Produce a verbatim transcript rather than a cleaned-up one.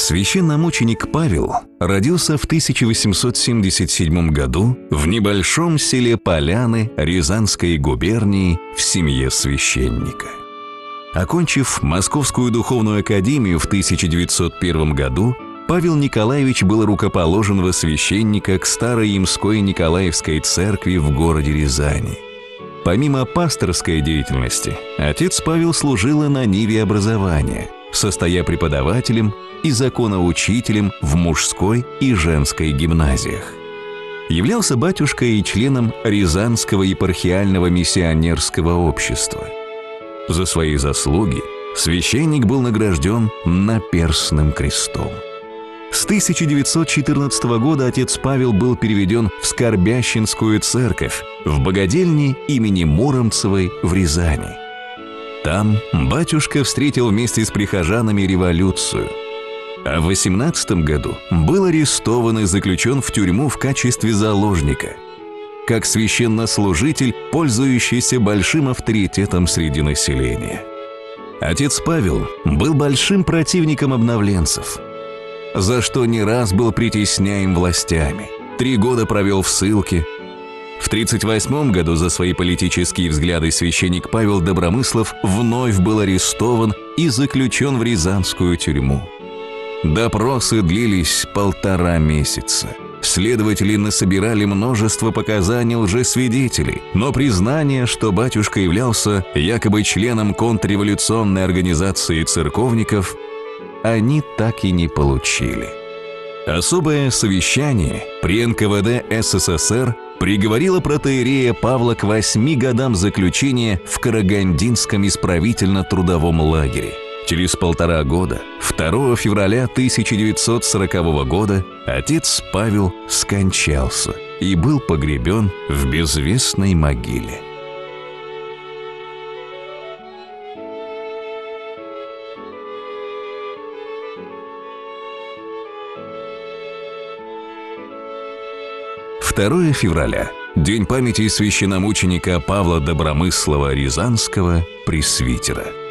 Священномученик Павел родился в тысяча восемьсот семьдесят седьмом году в небольшом селе Поляны Рязанской губернии в семье священника. Окончив Московскую духовную академию в тысяча девятьсот первом году, Павел Николаевич был рукоположен во священника к Староимской Николаевской церкви в городе Рязани. Помимо пасторской деятельности, отец Павел служил и на ниве образования, состоя преподавателем и законоучителем в мужской и женской гимназиях. Являлся батюшкой и членом Рязанского епархиального миссионерского общества. За свои заслуги священник был награжден наперстным крестом. С тысяча девятьсот четырнадцатого года отец Павел был переведен в Скорбященскую церковь в богадельне имени Муромцевой в Рязани. Там батюшка встретил вместе с прихожанами революцию, а в восемнадцатом году был арестован и заключен в тюрьму в качестве заложника, как священнослужитель, пользующийся большим авторитетом среди населения. Отец Павел был большим противником обновленцев, за что не раз был притесняем властями, три года провел в ссылке. В тридцать восьмом году за свои политические взгляды священник Павел Добромыслов вновь был арестован и заключен в Рязанскую тюрьму. Допросы длились полтора месяца. Следователи насобирали множество показаний лжесвидетелей, но признание, что батюшка являлся якобы членом контрреволюционной организации церковников, они так и не получили. Особое совещание при эн ка вэ дэ эс эс эс эр приговорило протоиерея Павла к восьми годам заключения в Карагандинском исправительно-трудовом лагере. Через полтора года, второго февраля тысяча девятьсот сорокового года, отец Павел скончался и был погребен в безвестной могиле. второго февраля – день памяти священномученика Павла Добромыслова Рязанского, пресвитера.